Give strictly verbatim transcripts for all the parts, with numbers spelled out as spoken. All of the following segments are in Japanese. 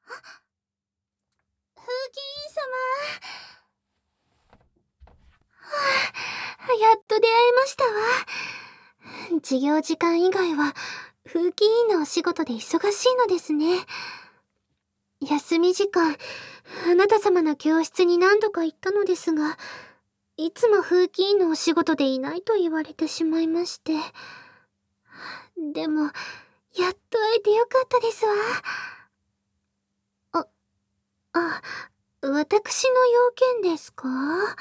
風紀委員様。はあ、やっと出会えましたわ。授業時間以外は風紀委員のお仕事で忙しいのですね。休み時間、あなた様の教室に何度か行ったのですが、いつも風紀委員のお仕事でいないと言われてしまいまして。でも、やっと会えてよかったですわ。あ、あ、私の要件ですか？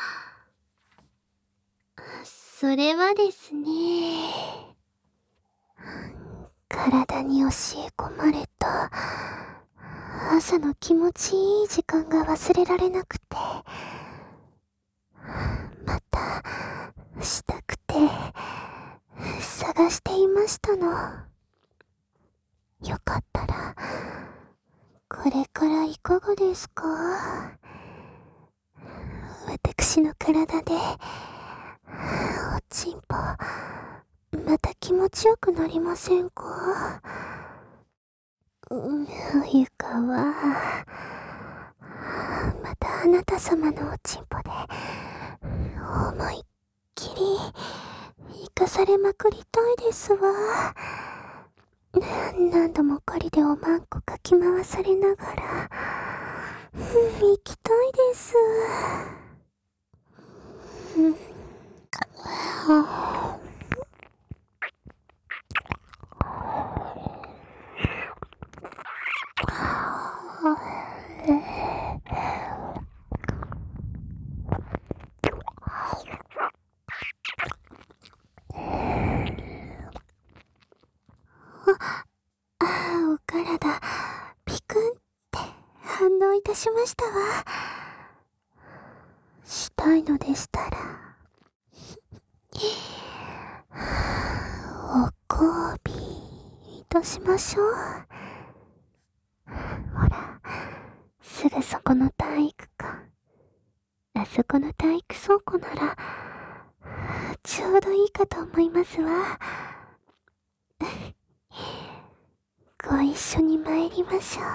それはですね、体に教え込まれた朝の気持ちいい時間が忘れられなくて、またしたくて探していましたの。よかったらこれからいかがですか？私の体でおちんぽまた気持ちよくなりませんか？ゆかはまたあなた様のおちんぽで思いっきり生かされまくりたいですわ。何度も狩りでおまんこかき回されながら行きたいです。ああ、お体ピクンって反応いたしましたわ。したいのでしたらおこびいたしましょう。ほら、すぐそこの体育館、あそこの体育倉庫ならちょうどいいかと思いますわ。ご一緒に参りましょう。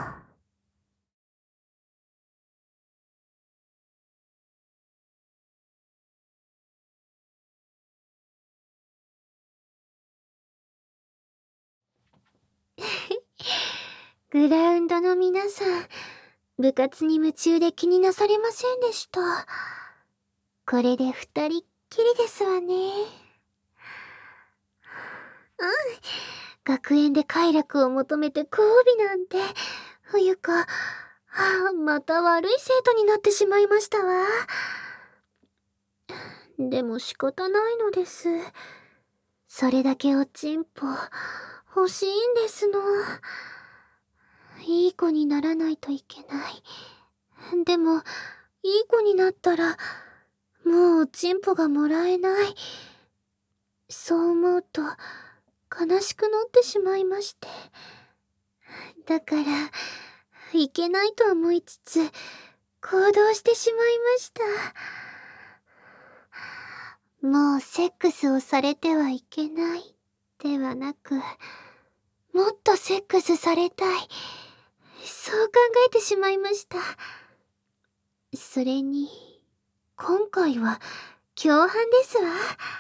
グラウンドの皆さん、部活に夢中で気になされませんでした。これで二人っきりですわね。うん。学園で快楽を求めて交尾なんて、冬か、はあ、また悪い生徒になってしまいましたわ。でも仕方ないのです。それだけおちんぽ欲しいんですの。いい子にならないといけない。でも、いい子になったら、もうおちんぽがもらえない。そう思うと、悲しくなってしまいまして。だから、いけないと思いつつ、行動してしまいました。もうセックスをされてはいけない、ではなく、もっとセックスされたい。そう考えてしまいました。それに、今回は、共犯ですわ。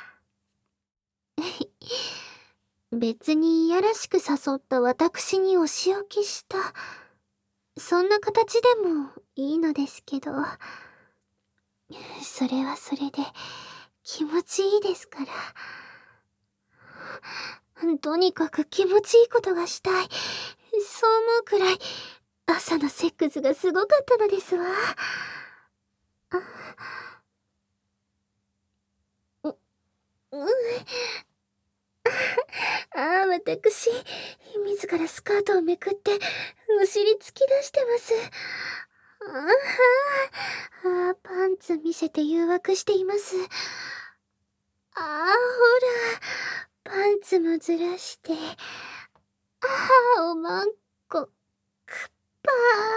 別にいやらしく誘った私にお仕置きした。そんな形でもいいのですけど。それはそれで気持ちいいですから。とにかく気持ちいいことがしたい。そう思うくらい、朝のセックスがすごかったのですわ。あ、う、うん。ああ、私、自らスカートをめくって、お尻突き出してます。ああ、ああ、パンツ見せて誘惑しています。ああ、ほら、パンツもずらして。ああ、おまんこ、くっぱ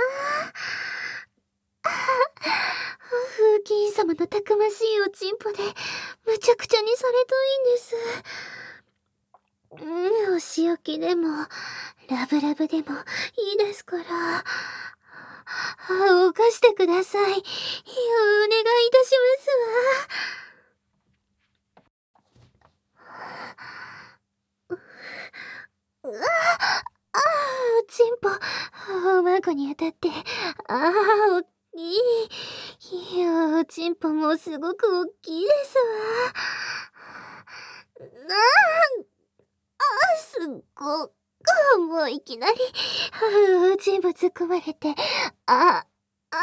ー。ああ、風紀委員様のたくましいおちんぽで、むちゃくちゃにされたいんです。うん、お仕置きでも、ラブラブでもいいですから。 あ、犯してください。お願いいたしますわ。うわあ、おちんぽ、おまんこに当たって、ああ、おっきい。いや、おちんぽもすごくおっきいですわ。なあ、あ、すっごく、もういきなり、おちんぽ突っ込まれて、あ、あ、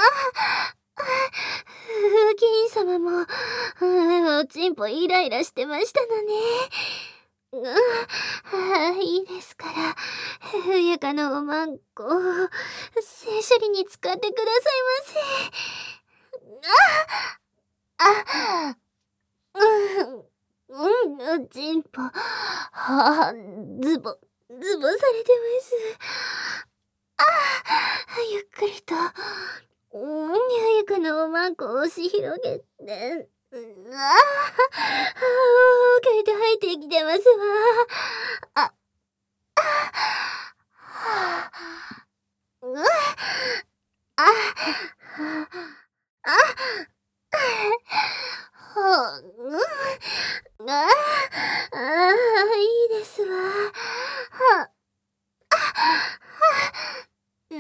風紀委員様も、おちんぽイライラしてましたのね。うん、あ、いいですから、冬香のおまんこ、性処理に使ってくださいませ。あ、あ、うん、うん、おちんぽ、はあ、ズボ、ズボされてます。あ、ゆっくりと、うん、冬香のおまんこを押し広げて、うわあ、大きいと入ってきてますわ。あ、あ、はあ、うわ、あ、あ、あ、ほ、うん、ああ、いいですわ。は、あ、は、うん、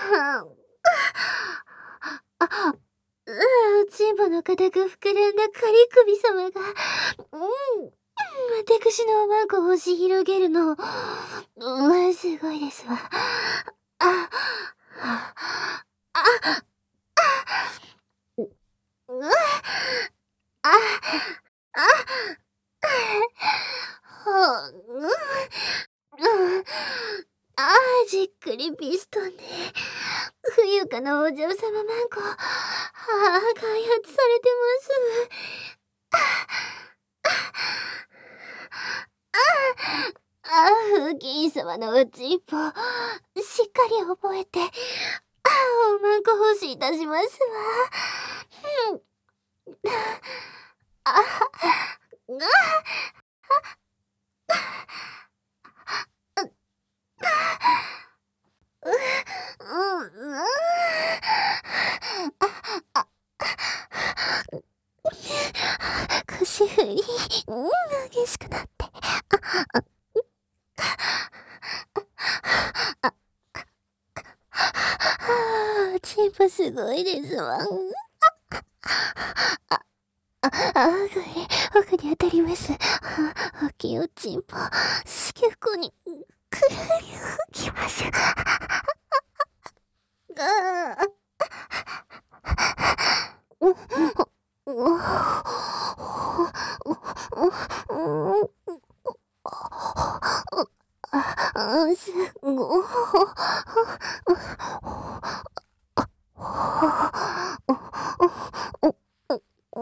あ、う、チンポの固く膨らんだカリ首様が、うん、私のおまんこを押し広げるの、うん、すごいですわ。あ、あ、あ、う、うわ、あ、あ、ほ、うん、うん、ああ、じっくりピストンで、冬香のお嬢様マンコ、はあ、開発されてます。ああ、風紀委員様のおちんぽ、しっかり覚えて、ああ、おまんこ奉仕いたしますわ。うん。あ、あ、う、うん、あ、腰振り、うん、激しくなって。あ、あ、あ、チンポすごいですわ。あ、あ、あ、これ、奥に当たります。大きいおちんぽ、子宮口に、くるりきます。ああ、う、う、う、う、あ、すご、うん、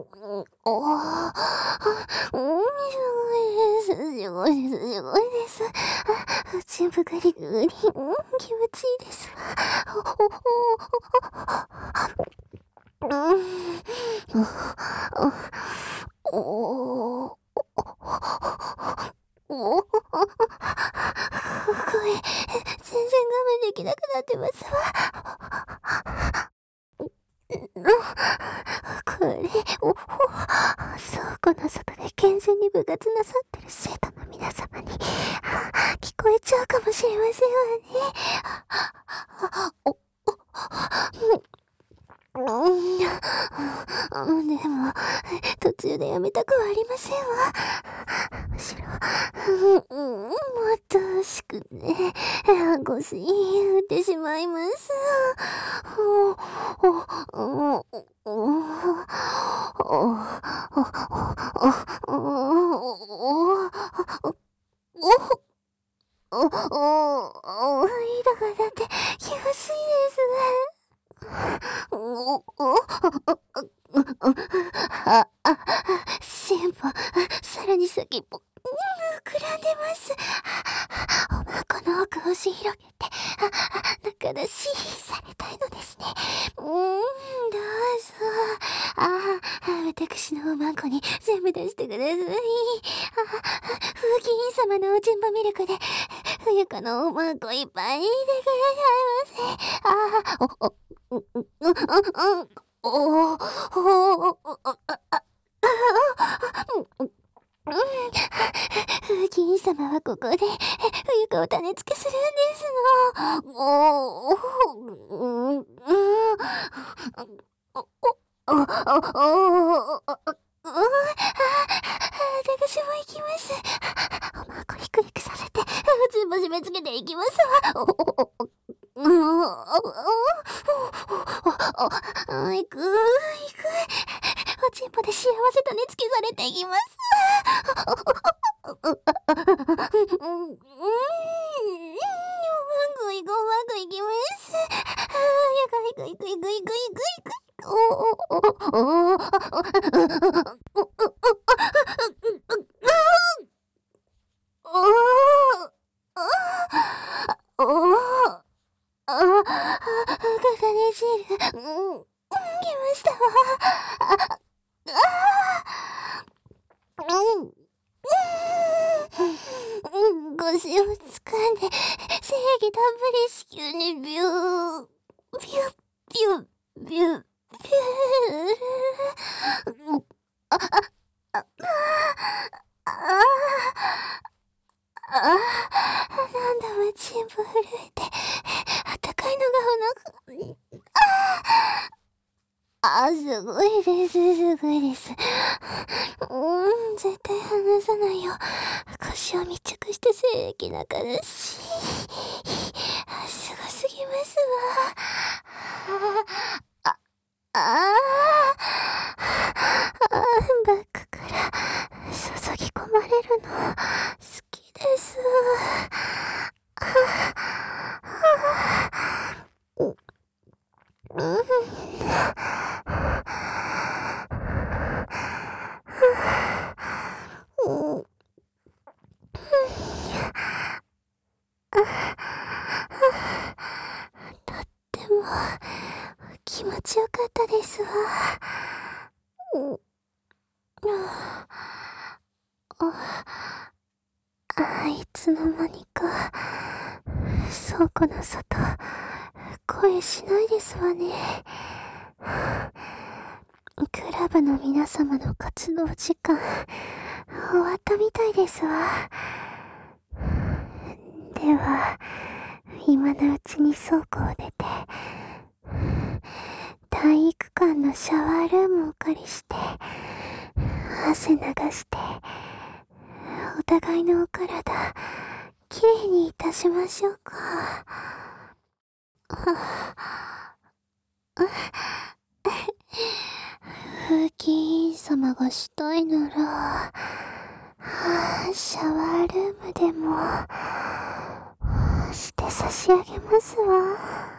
おあ、うん、すごいです。すごいです。すごいです。あ、ちんぷぐりぐり、うん、気持ちいいですわ。うん、おお、おお、声、全然我慢できなくなってますわ。これ、お、倉庫の外で健全に部活なさってる生徒の皆様に、聞こえちゃうかもしれませんわね。お、うん、でも、途中でやめたくはありませんわ。むしろ、うん、もっと欲しくね、ごし打ってしまいます。お、お、お、だからだって、気がしいですね。お、お、あ、あ、進歩、さらに先っぽ、膨らんでます。おまんこの奥を押し広げて、中出しされたいのですね。うーん、どうぞ。あ、私のおまんこに全部出してください。あ、風紀委員様のおちんぽミルクで、冬香のおまんこいっぱいにしてくださいませ。あ、お、お、 お風紀委員様はここで冬香を種付けするんですの。おお私も行きます。こうひくひくさせて全部締め付けていきますわ。行く行く、おちんぽで幸せ種付けされていきます。うまくいくうまくいきます。いくいくいくいくいくいく。おおおおかかね汁、うん、来ましたわ。うん、腰を掴んで精液たっぷり子宮にビュービュービュービュービューああああああなんだもチンポ震えてあったかいのがお腹にああすごいですすごいです。うん絶対離さないよ。腰を密着して精液だからしすごすぎますわ。あああバックから注ぎ込まれるの好きです。とっても気持ちよかったですわ。あいつの間にか倉庫の外声しないですわね。クラブの皆様の活動時間終わったみたいですわ。では今のうちに倉庫を出て体育館のシャワールームをお借りして汗流してお互いのお体きれいにいたしましょうか。風紀委員様がしたいならシャワールームでもして差し上げますわ。